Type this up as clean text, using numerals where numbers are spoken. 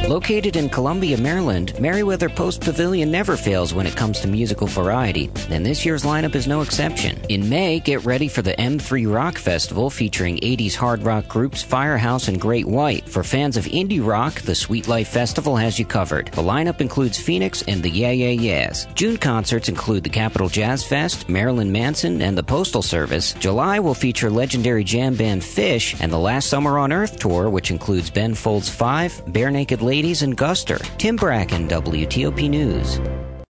Located in Columbia, Maryland, Merriweather Post Pavilion never fails when it comes to musical variety, and this year's lineup is no exception. In May, get ready for the M3 Rock Festival featuring 80s hard rock groups Firehouse and Great White. For fans of indie rock, the Sweet Life Festival has you covered. The lineup includes Phoenix and the Yeah Yeah Yeahs. June concerts include the Capitol Jazz Fest, Marilyn Manson, and the Postal Service. July will feature legendary jam band Fish and the Last Summer on Earth tour, which includes Ben Folds 5, Bare Naked Ladies, and Guster. Tim Bracken, WTOP News.